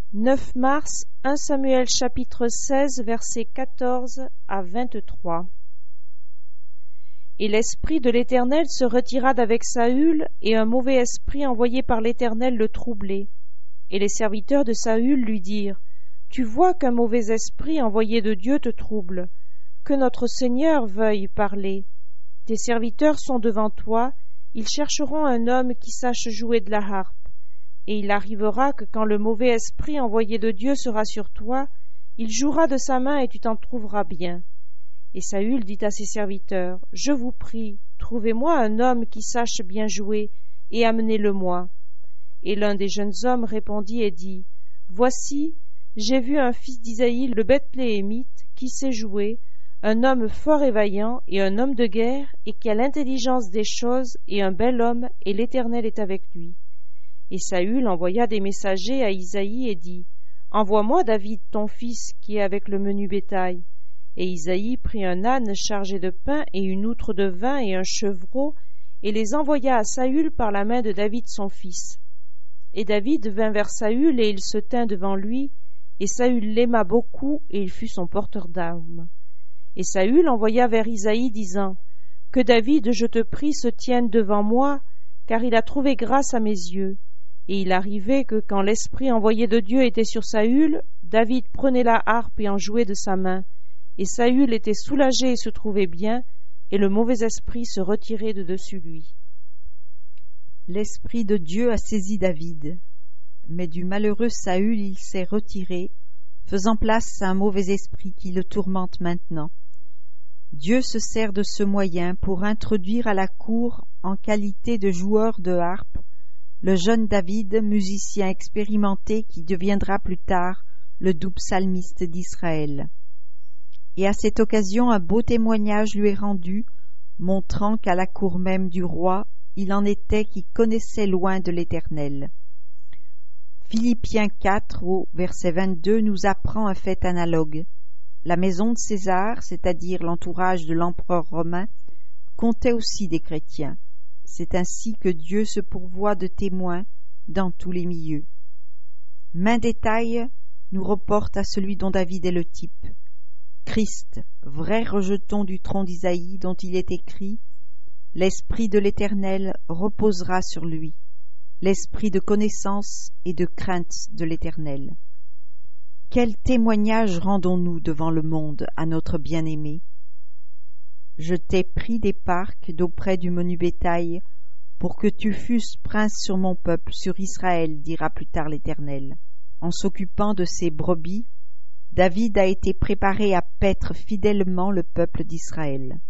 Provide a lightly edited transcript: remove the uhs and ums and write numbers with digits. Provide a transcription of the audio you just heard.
9 mars, 1 Samuel chapitre 16, versets 14 à 23. Et l'esprit de l'Éternel se retira d'avec Saül, et un mauvais esprit envoyé par l'Éternel le troublait. Et les serviteurs de Saül lui dirent: Tu vois qu'un mauvais esprit envoyé de Dieu te trouble. Que notre Seigneur veuille parler. Tes serviteurs sont devant toi, ils chercheront un homme qui sache jouer de la harpe. Et il arrivera que quand le mauvais esprit envoyé de Dieu sera sur toi, il jouera de sa main et tu t'en trouveras bien. Et Saül dit à ses serviteurs: Je vous prie, trouvez-moi un homme qui sache bien jouer, et amenez-le-moi. Et l'un des jeunes hommes répondit et dit: Voici, j'ai vu un fils d'Isaïe le Bethléemite, qui sait jouer, un homme fort et vaillant, et un homme de guerre, et qui a l'intelligence des choses, et un bel homme, et l'Éternel est avec lui. Et Saül envoya des messagers à Isaïe et dit: Envoie-moi David ton fils qui est avec le menu bétail. Et Isaïe prit un âne chargé de pain et une outre de vin et un chevreau, et les envoya à Saül par la main de David son fils. Et David vint vers Saül, et il se tint devant lui, et Saül l'aima beaucoup, et il fut son porteur d'armes. Et Saül envoya vers Isaïe, disant: Que David, je te prie, se tienne devant moi, car il a trouvé grâce à mes yeux. Et il arrivait que, quand l'esprit envoyé de Dieu était sur Saül, David prenait la harpe et en jouait de sa main. Et Saül était soulagé et se trouvait bien, et le mauvais esprit se retirait de dessus lui. L'esprit de Dieu a saisi David, mais du malheureux Saül il s'est retiré, faisant place à un mauvais esprit qui le tourmente maintenant. Dieu se sert de ce moyen pour introduire à la cour, en qualité de joueur de harpe, le jeune David, musicien expérimenté qui deviendra plus tard le doux psalmiste d'Israël. Et à cette occasion un beau témoignage lui est rendu, montrant qu'à la cour même du roi, il en était qui connaissait loin de l'Éternel. Philippiens 4, au verset 22, nous apprend un fait analogue. La maison de César, c'est-à-dire l'entourage de l'empereur romain, comptait aussi des chrétiens. C'est ainsi que Dieu se pourvoit de témoins dans tous les milieux. Maint détail nous reporte à celui dont David est le type. Christ, vrai rejeton du tronc d'Isaïe dont il est écrit: L'Esprit de l'Éternel reposera sur lui, l'esprit de connaissance et de crainte de l'Éternel. Quel témoignage rendons-nous devant le monde à notre bien-aimé? Je t'ai pris des parcs d'auprès du menu bétail, pour que tu fusses prince sur mon peuple, sur Israël, dira plus tard l'Éternel. En s'occupant de ses brebis, David a été préparé à paître fidèlement le peuple d'Israël.